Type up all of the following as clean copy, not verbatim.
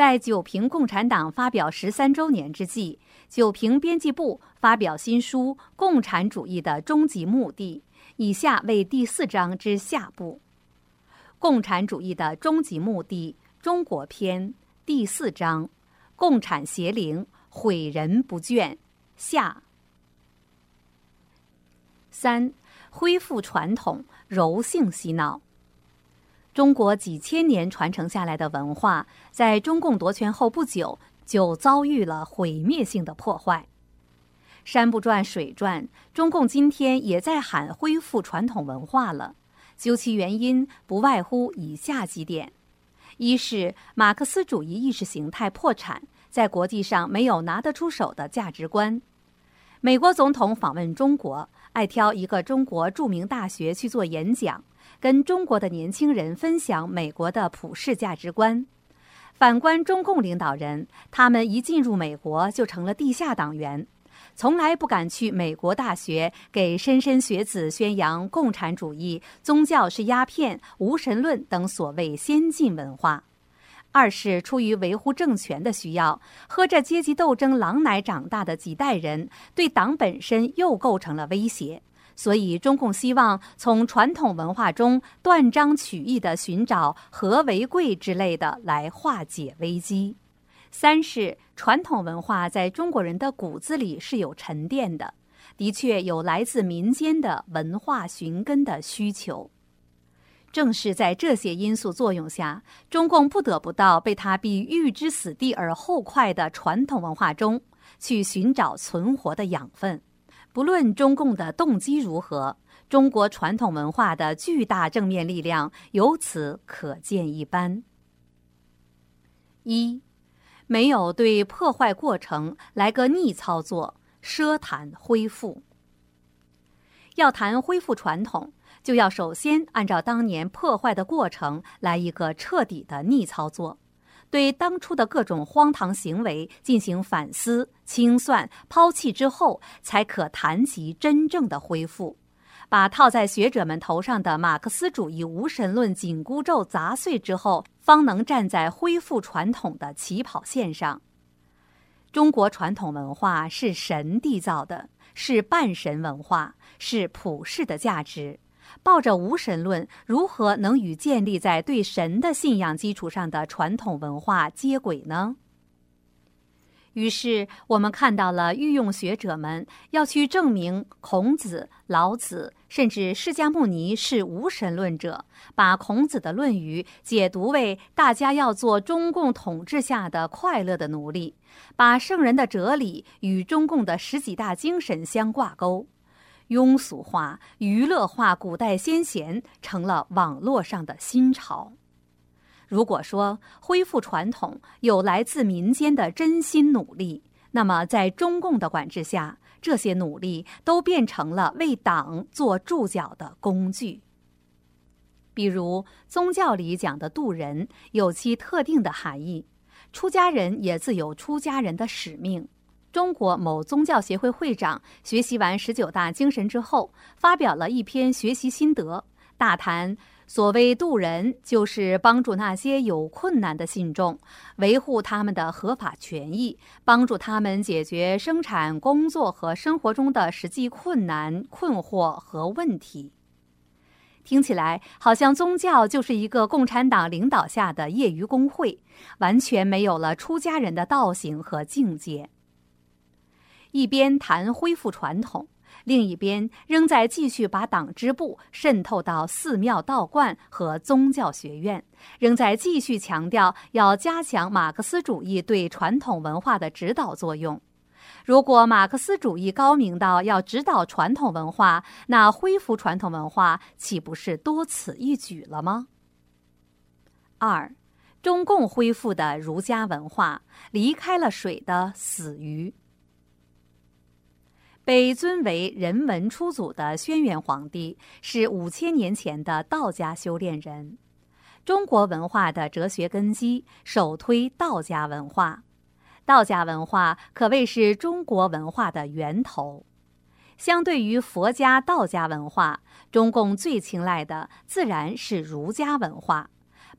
在九平共产党发表13周年之际，九平编辑部发表新书《共产主义的终极目的》，以下为第4章之下部。共产主义的终极目的，中国篇，第4章，共产邪灵，毁人不倦，下。3. 恢复传统，柔性洗脑。中国几千年传承下来的文化，在中共夺权后不久就遭遇了毁灭性的破坏。山不转水转，中共今天也在喊恢复传统文化了。究其原因，不外乎以下几点：一是马克思主义意识形态破产，在国际上没有拿得出手的价值观。美国总统访问中国，爱挑一个中国著名大学去做演讲，跟中国的年轻人分享美国的普世价值观。反观中共领导人，他们一进入美国就成了地下党员，从来不敢去美国大学给莘莘学子宣扬共产主义、宗教是鸦片、无神论等所谓先进文化。二是出于维护政权的需要，喝着阶级斗争狼奶长大的几代人，对党本身又构成了威胁。所以中共希望从传统文化中断章取义地寻找和为贵之类的来化解危机。三是传统文化在中国人的骨子里是有沉淀的，的确有来自民间的文化寻根的需求。正是在这些因素作用下，中共不得不到被他逼置之死地而后快的传统文化中去寻找存活的养分。不论中共的动机如何，中国传统文化的巨大正面力量由此可见一斑。一，没有对破坏过程来个逆操作，奢谈恢复。要谈恢复传统，就要首先按照当年破坏的过程来一个彻底的逆操作，对当初的各种荒唐行为进行反思、清算、抛弃之后，才可谈及真正的恢复。把套在学者们头上的马克思主义无神论紧箍咒砸碎之后，方能站在恢复传统的起跑线上。中国传统文化是神缔造的，是半神文化，是普世的价值。抱着无神论，如何能与建立在对神的信仰基础上的传统文化接轨呢？于是我们看到了御用学者们要去证明孔子、老子甚至释迦牟尼是无神论者，把孔子的论语解读为大家要做中共统治下的快乐的奴隶，把圣人的哲理与中共的10几大精神相挂钩。庸俗化、娱乐化古代先贤成了网络上的新潮。如果说恢复传统有来自民间的真心努力，那么在中共的管制下，这些努力都变成了为党做注脚的工具。比如宗教里讲的渡人有其特定的含义，出家人也自有出家人的使命。中国某宗教协会会长学习完19大精神之后，发表了一篇学习心得，大谈所谓渡人就是帮助那些有困难的信众，维护他们的合法权益，帮助他们解决生产、工作和生活中的实际困难、困惑和问题。听起来好像宗教就是一个共产党领导下的业余工会，完全没有了出家人的道行和境界。一边谈恢复传统，另一边仍在继续把党支部渗透到寺庙道观和宗教学院，仍在继续强调要加强马克思主义对传统文化的指导作用。如果马克思主义高明到要指导传统文化，那恢复传统文化岂不是多此一举了吗？二，中共恢复的儒家文化，离开了水的死鱼。被尊为人文初祖的轩辕皇帝是5000年前的道家修炼人。中国文化的哲学根基首推道家文化，道家文化可谓是中国文化的源头。相对于佛家、道家文化，中共最青睐的自然是儒家文化，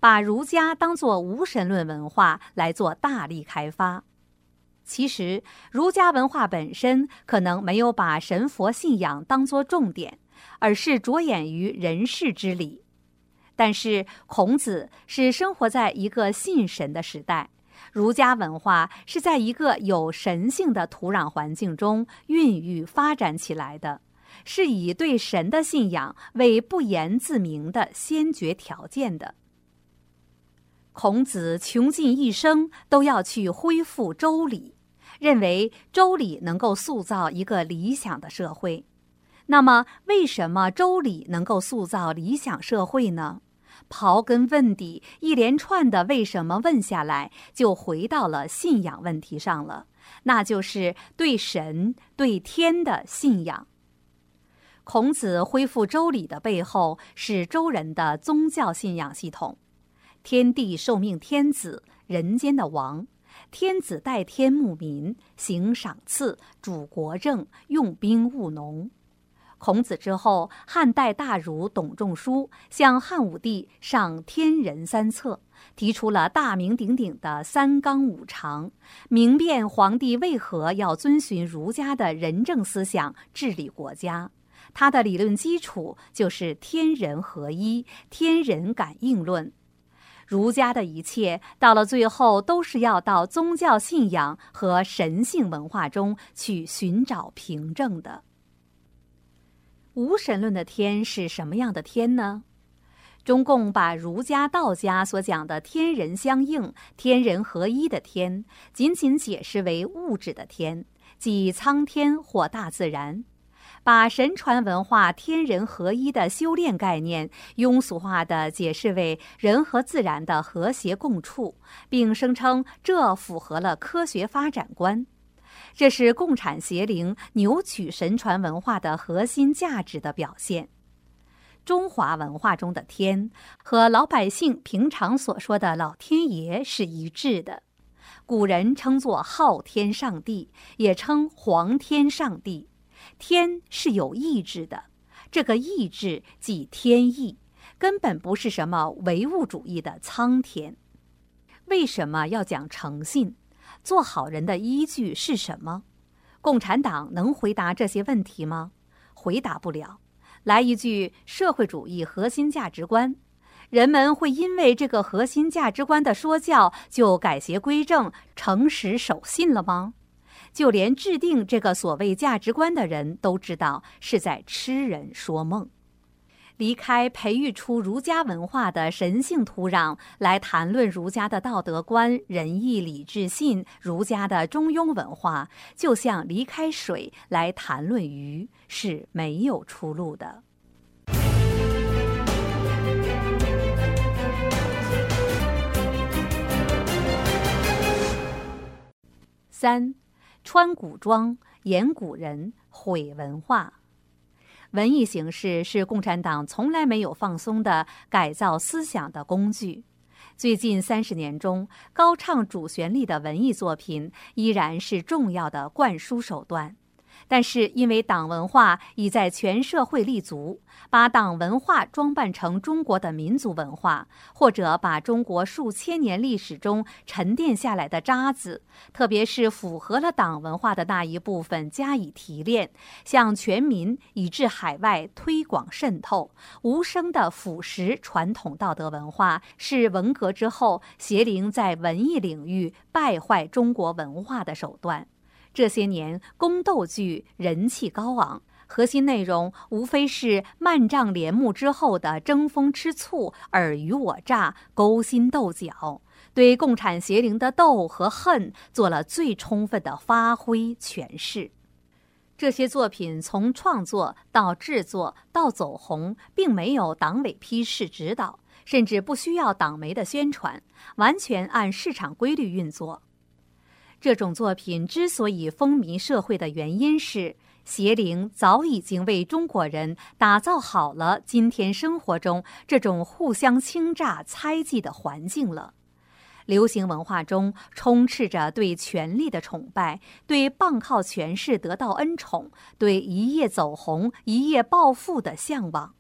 把儒家当作无神论文化来做大力开发。其实，儒家文化本身可能没有把神佛信仰当作重点，而是着眼于人世之理。但是，孔子是生活在一个信神的时代，儒家文化是在一个有神性的土壤环境中孕育发展起来的，是以对神的信仰为不言自明的先决条件的。孔子穷尽一生都要去恢复周礼，认为周礼能够塑造一个理想的社会。那么，为什么周礼能够塑造理想社会呢？刨根问底，一连串的为什么问下来，就回到了信仰问题上了，那就是对神、对天的信仰。孔子恢复周礼的背后是周人的宗教信仰系统。天地受命天子，人间的王，天子代天牧民，行赏赐，主国政，用兵务农。孔子之后，汉代大儒董仲舒向汉武帝上天人三策，提出了大名鼎鼎的三纲五常，明辨皇帝为何要遵循儒家的仁政思想治理国家。他的理论基础就是天人合一、天人感应论。儒家的一切到了最后都是要到宗教信仰和神性文化中去寻找凭证的。无神论的天是什么样的天呢？中共把儒家、道家所讲的天人相应、天人合一的天，仅仅解释为物质的天，即苍天或大自然。把神传文化天人合一的修炼概念庸俗化地解释为人和自然的和谐共处，并声称这符合了科学发展观。这是共产邪灵扭曲神传文化的核心价值的表现。中华文化中的天和老百姓平常所说的老天爷是一致的，古人称作昊天上帝，也称黄天上帝。天是有意志的，这个意志即天意，根本不是什么唯物主义的苍天。为什么要讲诚信？做好人的依据是什么？共产党能回答这些问题吗？回答不了。来一句社会主义核心价值观，人们会因为这个核心价值观的说教就改邪归正、诚实守信了吗？就连制定这个所谓价值观的人都知道是在痴人说梦。离开培育出儒家文化的神性土壤来谈论儒家的道德观、仁义礼智信、儒家的中庸文化，就像离开水来谈论鱼，是没有出路的。3. 穿古装，演古人，毁文化。文艺形式是共产党从来没有放松的改造思想的工具。最近30年中，高唱主旋律的文艺作品依然是重要的灌输手段。但是因为党文化已在全社会立足，把党文化装扮成中国的民族文化，或者把中国数千年历史中沉淀下来的渣子，特别是符合了党文化的那一部分加以提炼，向全民以至海外推广渗透，无声地腐蚀传统道德文化，是文革之后邪灵在文艺领域败坏中国文化的手段。这些年宫斗剧人气高昂，核心内容无非是漫帐帘幕之后的争风吃醋、尔虞我诈、勾心斗角，对共产邪灵的斗和恨做了最充分的发挥诠释。这些作品从创作到制作到走红，并没有党委批示指导，甚至不需要党媒的宣传，完全按市场规律运作。这种作品之所以风靡社会的原因是，邪灵早已经为中国人打造好了今天生活中这种互相倾轧猜忌的环境了。流行文化中充斥着对权力的崇拜，对傍靠权势得到恩宠，对一夜走红、一夜暴富的向往。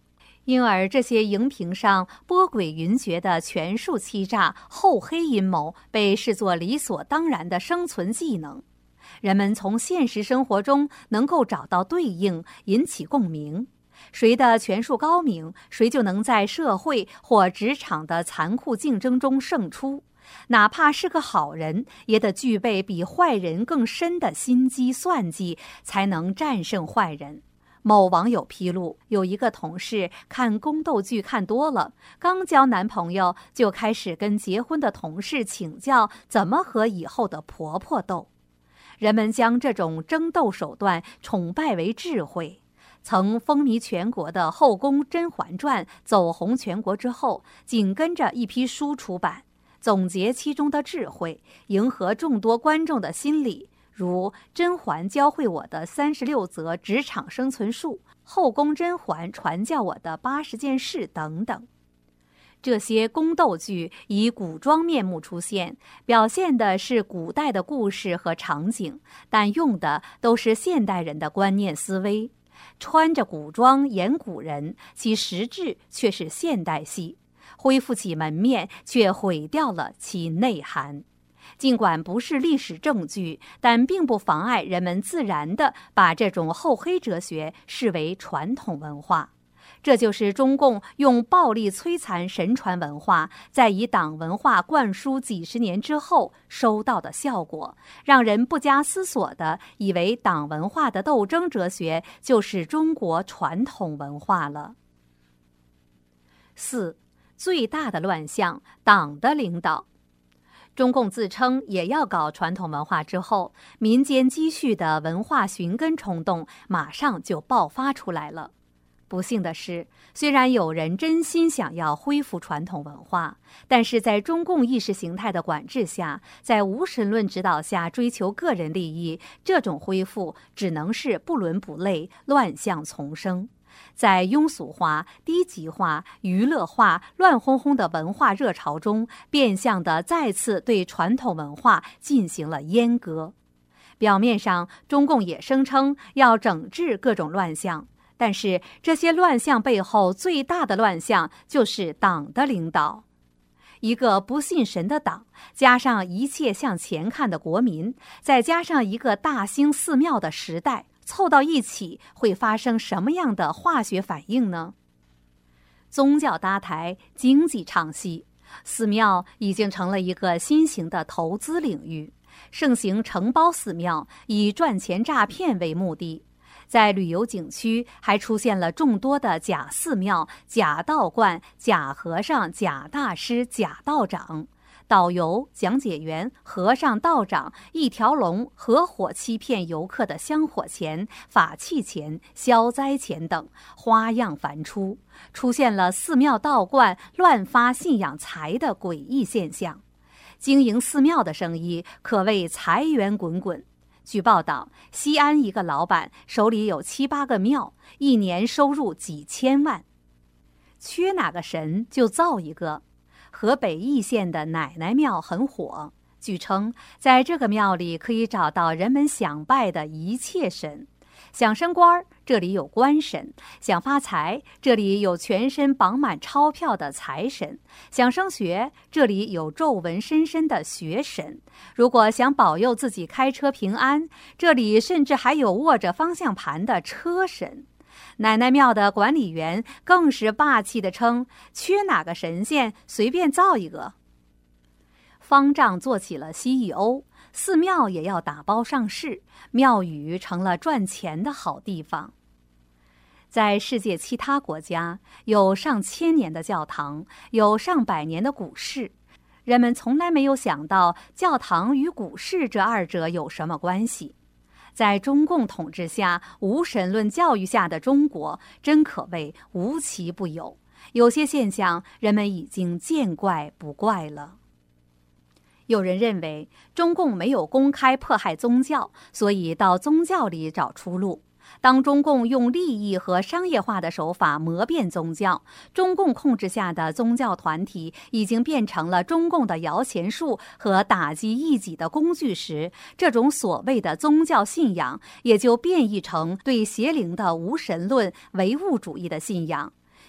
因而这些荧屏上波诡云谲的权术欺诈、厚黑阴谋被视作理所当然的生存技能。人们从现实生活中能够找到对应，引起共鸣。谁的权术高明，谁就能在社会或职场的残酷竞争中胜出。哪怕是个好人，也得具备比坏人更深的心机算计，才能战胜坏人。某网友披露，有一个同事看宫斗剧看多了，刚交男朋友就开始跟结婚的同事请教怎么和以后的婆婆斗。人们将这种争斗手段崇拜为智慧。曾风靡全国的《后宫甄嬛传》走红全国之后，紧跟着一批书出版，总结其中的智慧，迎合众多观众的心理，如甄嬛教会我的36则职场生存术，后宫甄嬛传教我的80件事等等。这些宫斗剧以古装面目出现，表现的是古代的故事和场景，但用的都是现代人的观念思维。穿着古装演古人，其实质却是现代戏，恢复其门面，却毁掉了其内涵。尽管不是历史证据，但并不妨碍人们自然地把这种厚黑哲学视为传统文化。这就是中共用暴力摧残神传文化，再以党文化灌输几十年之后收到的效果，让人不加思索地以为党文化的斗争哲学就是中国传统文化了。4. 最大的乱象，党的领导。中共自称也要搞传统文化之后，民间积蓄的文化寻根冲动马上就爆发出来了。不幸的是，虽然有人真心想要恢复传统文化，但是在中共意识形态的管制下，在无神论指导下追求个人利益，这种恢复只能是不伦不类，乱象丛生。在庸俗化、低级化、娱乐化、乱哄哄的文化热潮中，变相地再次对传统文化进行了阉割。表面上，中共也声称要整治各种乱象，但是这些乱象背后最大的乱象就是党的领导。一个不信神的党，加上一切向前看的国民，再加上一个大兴寺庙的时代，凑到一起会发生什么样的化学反应呢？宗教搭台，经济唱戏，寺庙已经成了一个新型的投资领域，盛行承包寺庙，以赚钱诈骗为目的。在旅游景区还出现了众多的假寺庙、假道观、假和尚、假大师、假道长，导游、讲解员、和尚、道长一条龙合伙欺骗游客的香火钱、法器钱、消灾钱等，花样繁出，出现了寺庙道观乱发信仰财的诡异现象。经营寺庙的生意可谓财源滚滚。据报道，西安一个老板手里有7、8个庙，一年收入几千万。缺哪个神就造一个。河北易县的奶奶庙很火，据称在这个庙里可以找到人们想拜的一切神。想升官，这里有官神；想发财，这里有全身绑满钞票的财神；想升学，这里有皱纹深深的学神；如果想保佑自己开车平安，这里甚至还有握着方向盘的车神。奶奶庙的管理员更是霸气地称：缺哪个神仙，随便造一个。方丈做起了 CEO， 寺庙也要打包上市，庙宇成了赚钱的好地方。在世界其他国家，有上千年的教堂，有上百年的股市，人们从来没有想到教堂与股市这二者有什么关系。在中共统治下，无神论教育下的中国，真可谓无奇不有。有些现象，人们已经见怪不怪了。有人认为中共没有公开迫害宗教，所以到宗教里找出路。当中共用利益和商业化的手法磨变宗教，中共控制下的宗教团体已经变成了中共的摇钱树和打击异己的工具时，这种所谓的宗教信仰也就变异成对邪灵的无神论唯物主义的信仰。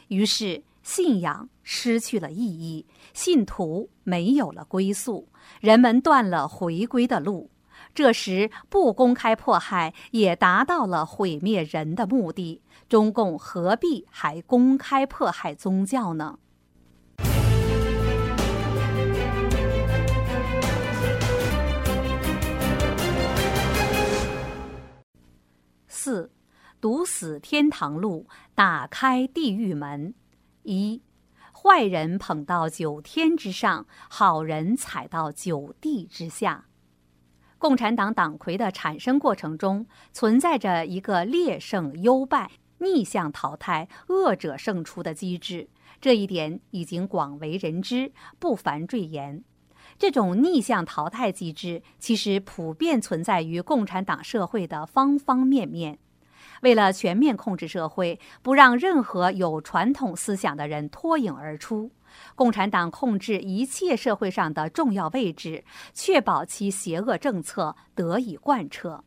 于是信仰失去了意义，信徒没有了归宿，人们断了回归的路。这时不公开迫害也达到了毁灭人的目的，中共何必还公开迫害宗教呢？4. 堵死天堂路，打开地狱门。1. 坏人捧到9天之上，好人踩到9地之下。共产党党魁的产生过程中，存在着一个劣胜优败、逆向淘汰、恶者胜出的机制，这一点已经广为人知，不凡赘言。这种逆向淘汰机制其实普遍存在于共产党社会的方方面面。为了全面控制社会，不让任何有传统思想的人脱颖而出，共产党控制一切社会上的重要位置，确保其邪恶政策得以贯彻。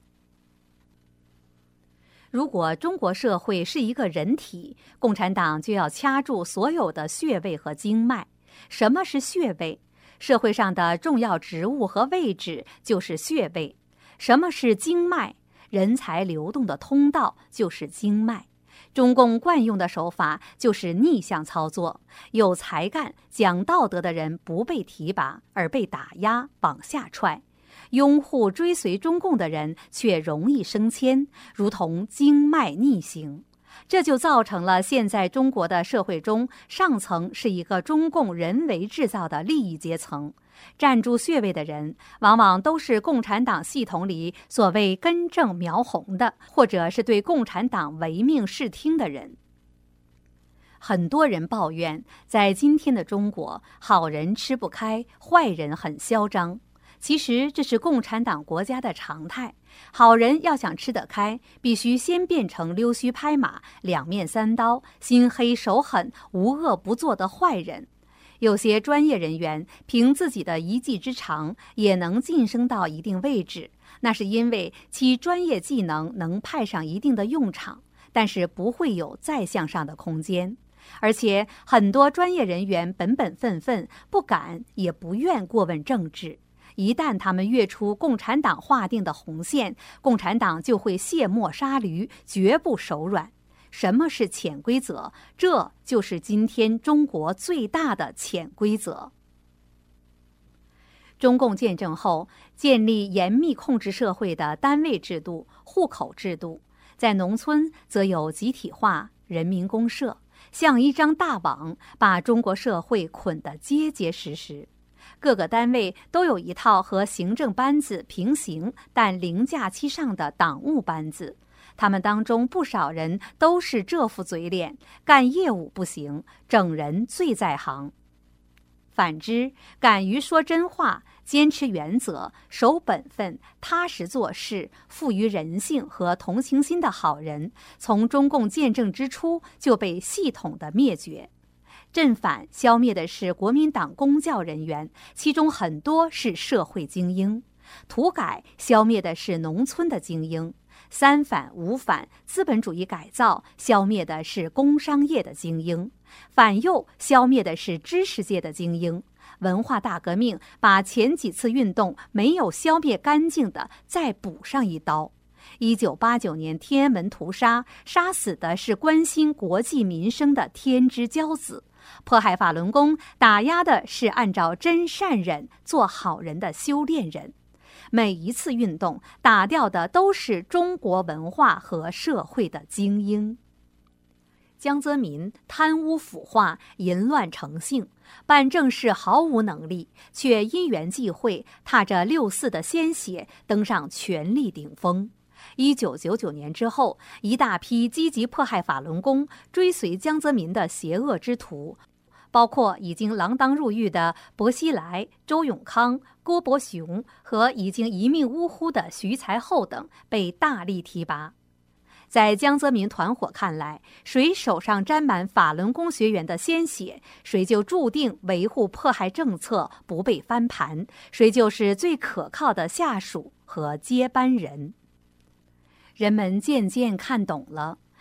如果中国社会是一个人体，共产党就要掐住所有的穴位和经脉。什么是穴位？社会上的重要职务和位置就是穴位。什么是经脉？人才流动的通道就是经脉。中共惯用的手法就是逆向操作，有才干、讲道德的人不被提拔，而被打压、往下踹；拥护追随中共的人却容易升迁，如同经脉逆行。这就造成了现在中国的社会中，上层是一个中共人为制造的利益阶层，站住穴位的人往往都是共产党系统里所谓根正苗红的，或者是对共产党唯命是听的人。很多人抱怨，在今天的中国，好人吃不开，坏人很嚣张。其实这是共产党国家的常态，好人要想吃得开，必须先变成溜须拍马、两面三刀、心黑手狠、无恶不作的坏人。有些专业人员凭自己的一技之长也能晋升到一定位置，那是因为其专业技能能派上一定的用场，但是不会有再向上的空间。而且很多专业人员本本分分，不敢也不愿过问政治。一旦他们越出共产党划定的红线，共产党就会卸磨杀驴，绝不手软。什么是潜规则？这就是今天中国最大的潜规则。中共建政后，建立严密控制社会的单位制度、户口制度，在农村则有集体化、人民公社，像一张大网，把中国社会捆得结结实实。各个单位都有一套和行政班子平行但凌驾其上的党务班子，他们当中不少人都是这副嘴脸，干业务不行，整人最在行。反之，敢于说真话、坚持原则、守本分、踏实做事、富于人性和同情心的好人，从中共建政之初就被系统的灭绝。镇反消灭的是国民党公教人员，其中很多是社会精英；土改消灭的是农村的精英；三反五反资本主义改造消灭的是工商业的精英；反右消灭的是知识界的精英；文化大革命把前几次运动没有消灭干净的再补上一刀。1989年天安门屠杀，杀死的是关心国计民生的天之骄子；迫害法轮功，打压的是按照真善忍做好人的修炼人。每一次运动打掉的都是中国文化和社会的精英。江泽民贪污腐化、淫乱成性，办正事毫无能力，却因缘际会，踏着6·4的鲜血登上权力顶峰。1999年之后，一大批积极迫害法轮功、追随江泽民的邪恶之徒，包括已经锒铛入狱的薄熙来、周永康、郭伯雄和已经一命呜呼的徐才厚等，被大力提拔。在江泽民团伙看来，谁手上沾满法轮功学员的鲜血，谁就注定维护迫害政策不被翻盘，谁就是最可靠的下属和接班人。人们渐渐看懂了，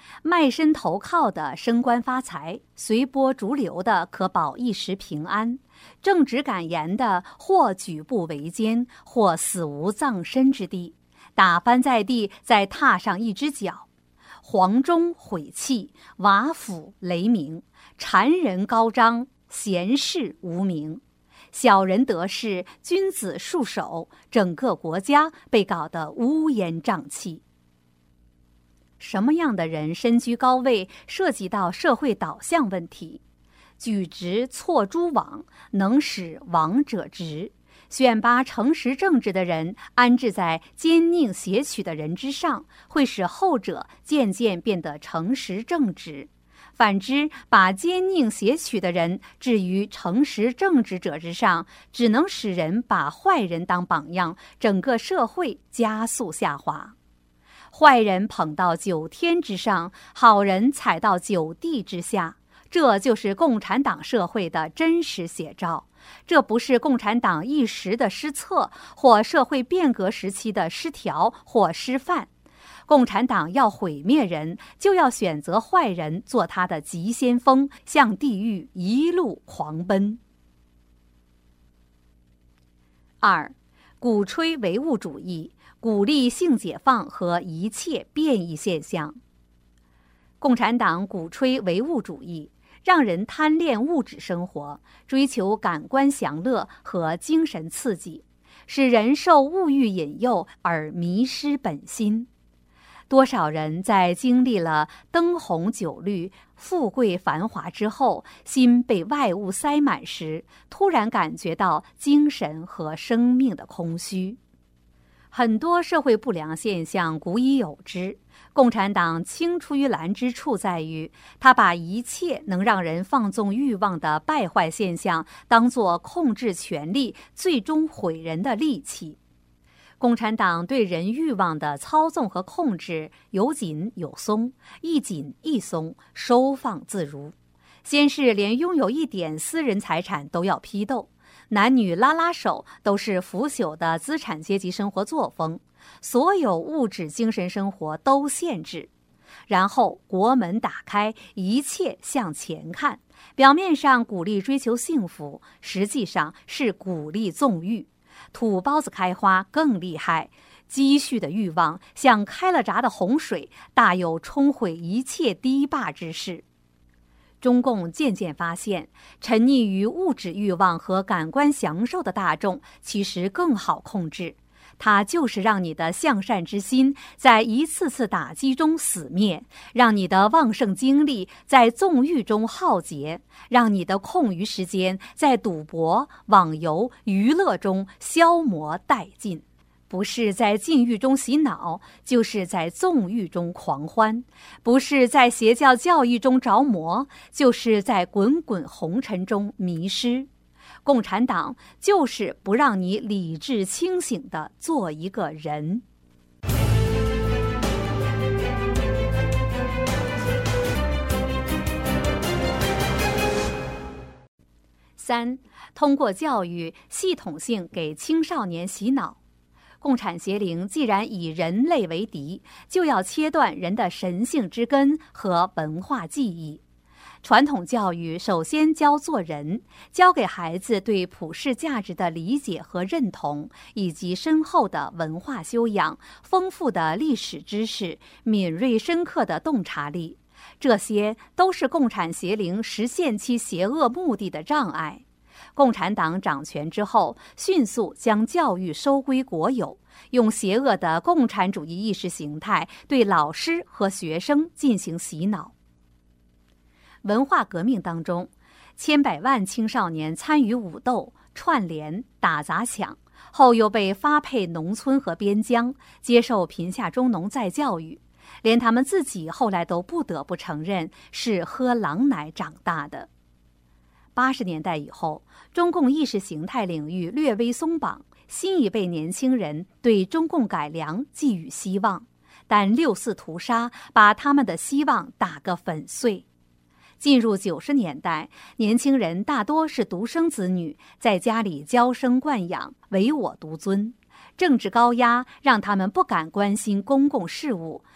卖身投靠的升官发财，随波逐流的可保一时平安，正直敢言的或举步维艰，或死无葬身之地，打翻在地，再踏上一只脚。黄钟毁弃，瓦釜雷鸣，谗人高张，贤士无名。小人得势，君子束手，整个国家被搞得乌烟瘴气。什么样的人身居高位，涉及到社会导向问题。举直错诸枉，能使枉者直。选拔诚实正直的人，安置在奸佞邪曲的人之上，会使后者渐渐变得诚实正直。反之，把奸佞邪曲的人置于诚实正直者之上，只能使人把坏人当榜样，整个社会加速下滑。坏人捧到9天之上，好人踩到9地之下，这就是共产党社会的真实写照。这不是共产党一时的失策，或社会变革时期的失调或失范。共产党要毁灭人，就要选择坏人做他的急先锋，向地狱一路狂奔。2. 鼓吹唯物主义，鼓励性解放和一切变异现象。共产党鼓吹唯物主义，让人贪恋物质生活，追求感官享乐和精神刺激，使人受物欲引诱而迷失本心。多少人在经历了灯红酒绿、富贵繁华之后，心被外物塞满时，突然感觉到精神和生命的空虚。很多社会不良现象古已有之，共产党青出于蓝之处在于，他把一切能让人放纵欲望的败坏现象当作控制权力、最终毁人的利器。共产党对人欲望的操纵和控制有紧有松，一紧一松，收放自如。先是连拥有一点私人财产都要批斗，男女拉拉手都是腐朽的资产阶级生活作风，所有物质精神生活都限制。然后国门打开，一切向前看，表面上鼓励追求幸福，实际上是鼓励纵欲。土包子开花更厉害，积蓄的欲望像开了闸的洪水，大有冲毁一切堤坝之势。中共渐渐发现，沉溺于物质欲望和感官享受的大众其实更好控制，它就是让你的向善之心在一次次打击中死灭，让你的旺盛精力在纵欲中耗竭，让你的空余时间在赌博、网游、娱乐中消磨殆尽。不是在禁欲中洗脑，就是在纵欲中狂欢；不是在邪教教义中着魔，就是在滚滚红尘中迷失。共产党就是不让你理智清醒地做一个人。3. 通过教育系统性给青少年洗脑。共产邪灵既然以人类为敌，就要切断人的神性之根和文化记忆。传统教育首先教做人，教给孩子对普世价值的理解和认同，以及深厚的文化修养、丰富的历史知识、敏锐深刻的洞察力。这些都是共产邪灵实现其邪恶目的的障碍。共产党掌权之后，迅速将教育收归国有，用邪恶的共产主义意识形态对老师和学生进行洗脑。文化革命当中，千百万青少年参与武斗、串联、打砸抢，后又被发配农村和边疆，接受贫下中农再教育，连他们自己后来都不得不承认是喝狼奶长大的。80年代以后，中共意识形态领域略微松绑，新一辈年轻人对中共改良寄予希望，但6·4屠杀把他们的希望打个粉碎。进入90年代，年轻人大多是独生子女，在家里娇生惯养，唯我独尊。政治高压让他们不敢关心公共事务，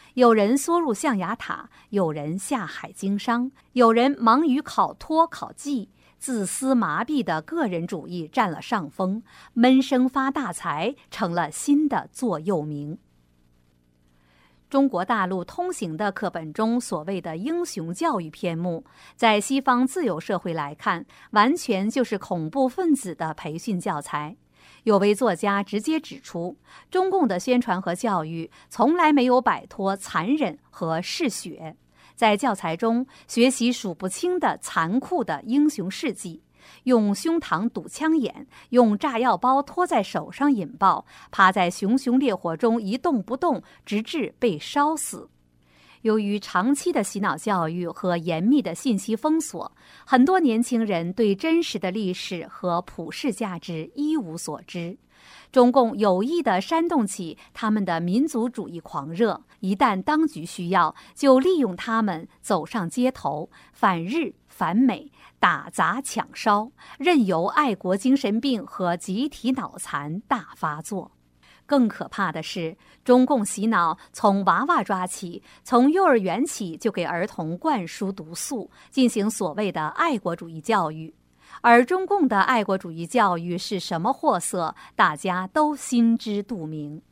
有人缩入象牙塔，有人下海经商，有人忙于考托考绩，自私麻痹的个人主义占了上风，闷声发大财成了新的座右铭。中国大陆通行的课本中所谓的英雄教育篇目，在西方自由社会来看，完全就是恐怖分子的培训教材。有位作家直接指出，中共的宣传和教育从来没有摆脱残忍和嗜血，在教材中学习数不清的残酷的英雄事迹，用胸膛堵枪眼，用炸药包托在手上引爆，趴在熊熊烈火中一动不动，直至被烧死。由于长期的洗脑教育和严密的信息封锁，很多年轻人对真实的历史和普世价值一无所知。中共有意地煽动起他们的民族主义狂热，一旦当局需要，就利用他们走上街头，反日反美，打砸抢烧，任由爱国精神病和集体脑残大发作。更可怕的是，中共洗脑从娃娃抓起，从幼儿园起就给儿童灌输毒素，进行所谓的爱国主义教育。而中共的爱国主义教育是什么货色，大家都心知肚明。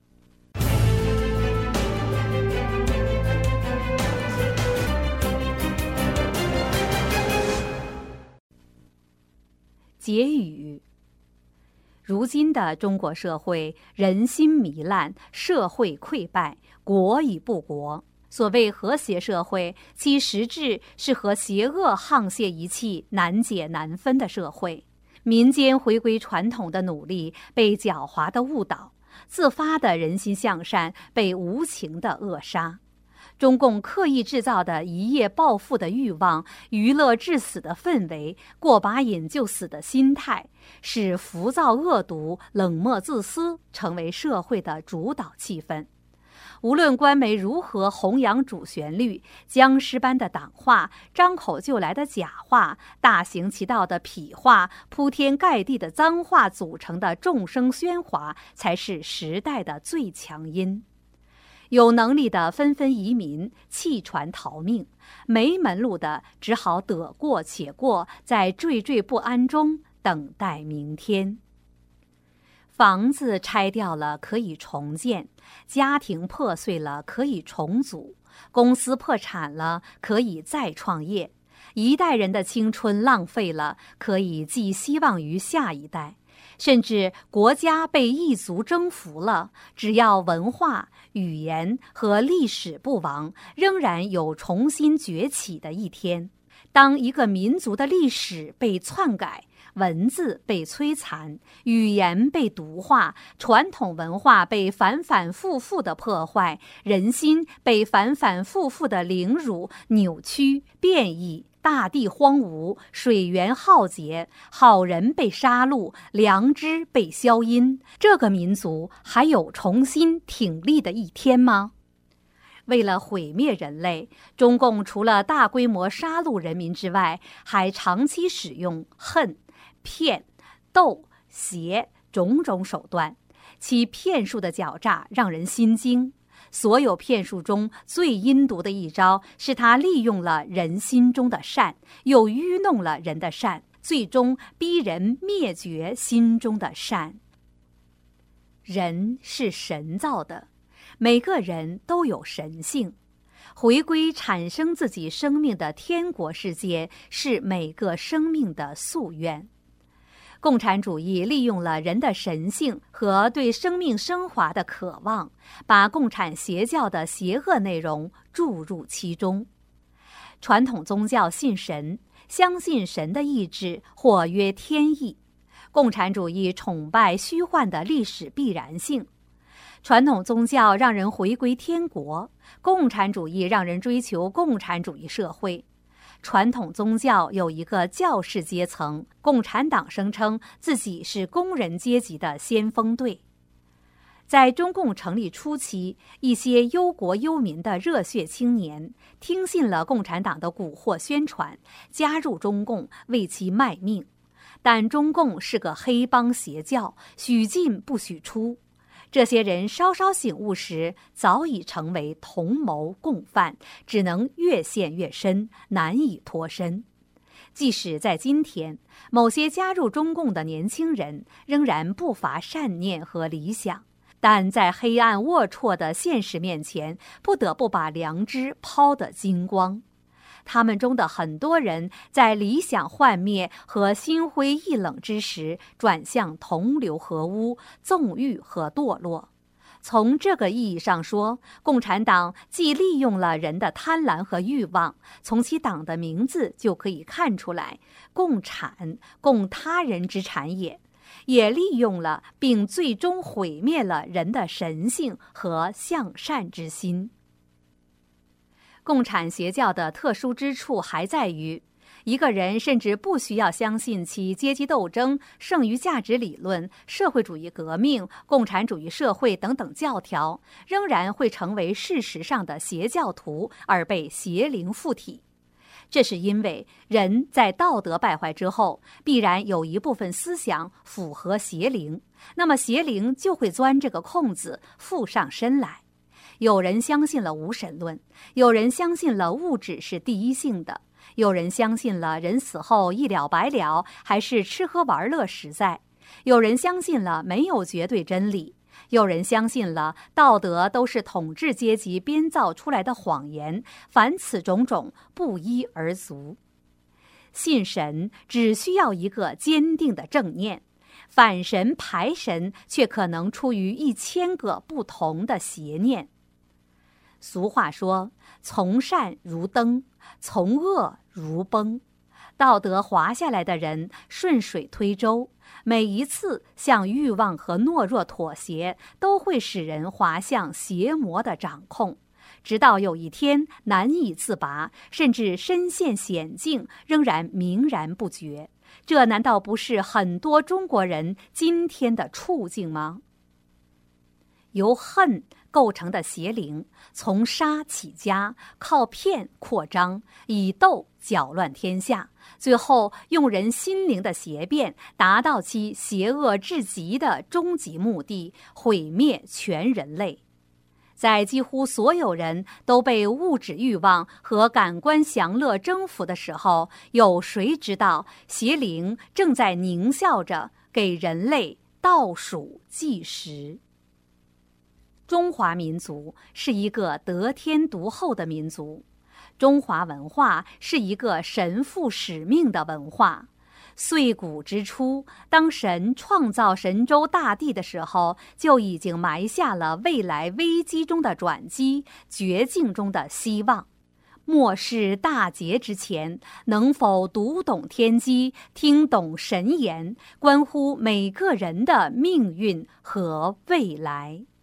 结语：如今的中国社会，人心糜烂，社会溃败，国已不国。所谓和谐社会，其实质是和邪恶沆瀣一气、难解难分的社会。民间回归传统的努力被狡猾的误导，自发的人心向善被无情的扼杀。中共刻意制造的一夜暴富的欲望、娱乐致死的氛围、过把瘾就死的心态，使浮躁恶毒、冷漠自私成为社会的主导气氛。无论官媒如何弘扬主旋律，僵尸般的党话、张口就来的假话、大行其道的痞话、铺天盖地的脏话组成的众生喧哗，才是时代的最强音。有能力的纷纷移民，弃船逃命；没门路的只好得过且过，在惴惴不安中等待明天。房子拆掉了可以重建，家庭破碎了可以重组，公司破产了可以再创业，一代人的青春浪费了，可以寄希望于下一代。甚至国家被异族征服了，只要文化、语言和历史不亡，仍然有重新崛起的一天。当一个民族的历史被篡改，文字被摧残，语言被毒化，传统文化被反反复复的破坏，人心被反反复复的凌辱、扭曲、变异，大地荒芜，水源浩劫，好人被杀戮，良知被消音，这个民族还有重新挺立的一天吗？为了毁灭人类，中共除了大规模杀戮人民之外，还长期使用恨、骗、斗、邪种种手段，其骗术的狡诈让人心惊。所有骗术中最阴毒的一招，是他利用了人心中的善，又愚弄了人的善，最终逼人灭绝心中的善。人是神造的，每个人都有神性，回归产生自己生命的天国世界，是每个生命的夙愿。共产主义利用了人的神性和对生命升华的渴望，把共产邪教的邪恶内容注入其中。传统宗教信神，相信神的意志，或曰天意。共产主义崇拜虚幻的历史必然性。传统宗教让人回归天国，共产主义让人追求共产主义社会。传统宗教有一个教士阶层，共产党声称自己是工人阶级的先锋队。在中共成立初期，一些忧国忧民的热血青年听信了共产党的蛊惑宣传，加入中共，为其卖命。但中共是个黑帮邪教，许进不许出。 这些人稍稍醒悟时，早已成为同谋共犯，只能越陷越深，难以脱身。即使在今天，某些加入中共的年轻人仍然不乏善念和理想，但在黑暗龌龊的现实面前，不得不把良知抛得精光。他们中的很多人在理想幻灭和心灰意冷之时，转向同流合污、纵欲和堕落。从这个意义上说，共产党既利用了人的贪婪和欲望，从其党的名字就可以看出来，共产，共他人之产也，也利用了并最终毁灭了人的神性和向善之心。共产邪教的特殊之处还在于，一个人甚至不需要相信其阶级斗争、剩余价值理论、社会主义革命、共产主义社会等等教条，仍然会成为事实上的邪教徒而被邪灵附体。这是因为人在道德败坏之后，必然有一部分思想符合邪灵，那么邪灵就会钻这个空子附上身来。有人相信了无神论，有人相信了物质是第一性的，有人相信了人死后一了百了，还是吃喝玩乐实在，有人相信了没有绝对真理，有人相信了道德都是统治阶级编造出来的谎言，凡此种种不一而足。信神只需要一个坚定的正念，反神排神却可能出于1000个不同的邪念。俗话说，从善如登，从恶如崩。道德滑下来的人顺水推舟，每一次向欲望和懦弱妥协，都会使人滑向邪魔的掌控，直到有一天难以自拔，甚至身陷险境，仍然冥然不觉。这难道不是很多中国人今天的处境吗？由恨构成的邪灵，从杀起家，靠骗扩张，以斗搅乱天下，最后用人心灵的邪变，达到其邪恶至极的终极目的，毁灭全人类。在几乎所有人都被物质欲望和感官享乐征服的时候，有谁知道邪灵正在狞笑着给人类倒数计时？中华民族是一个得天独厚的民族，中华文化是一个神负使命的文化。岁古之初，当神创造神州大地的时候，就已经埋下了未来危机中的转机，绝境中的希望。末世大劫之前，能否读懂天机，听懂神言，关乎每个人的命运和未来。